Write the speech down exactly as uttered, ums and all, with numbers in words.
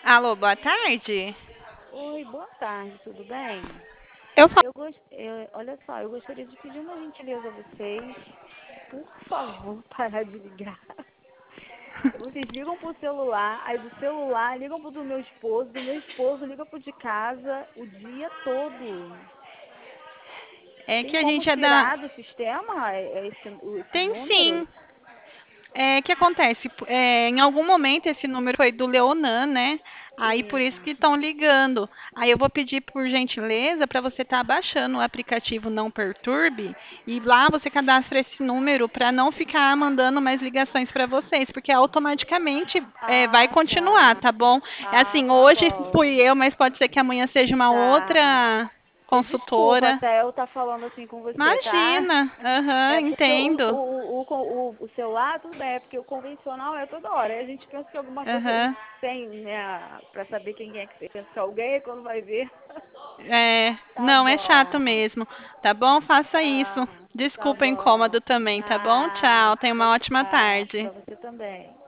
Alô, boa tarde. Oi, boa tarde, tudo bem? Eu falo. Eu gost... eu- olha só, eu gostaria de pedir uma gentileza a vocês, por favor, parar de ligar. Vocês ligam pro celular, aí do celular ligam pro do meu esposo, do meu esposo liga pro de casa o dia todo. É Tem que a como gente é da. tirar do sistema é- é esse, o- esses Tem números? sim. É que acontece, é, em algum momento esse número foi do Leonan, né? Aí por isso Isso. que estão ligando. Aí eu vou pedir por gentileza para você estar baixando o aplicativo Não Perturbe e lá você cadastra esse número para não ficar mandando mais ligações para vocês, porque automaticamente é, vai Ah, continuar, tá. tá bom? É Ah, assim, tá hoje fui bom. eu, mas pode ser que amanhã seja uma Tá. outra E desculpa consultora. até eu estar falando assim com você, tá? Imagina, aham, É porque o, o, entendo. o, o, o celular, tudo bem, é porque o convencional é toda hora. Aí a gente pensa que alguma coisa Aham. tem, né, pra saber quem é que você pensa que é alguém, e quando vai ver. É, Tá não, é chato bom. mesmo. Tá bom? Faça isso. Ah, tá Desculpa o incômodo bom. também, tá bom? Tchau. Tenha Nada, uma ótima tá, tarde. pra você também.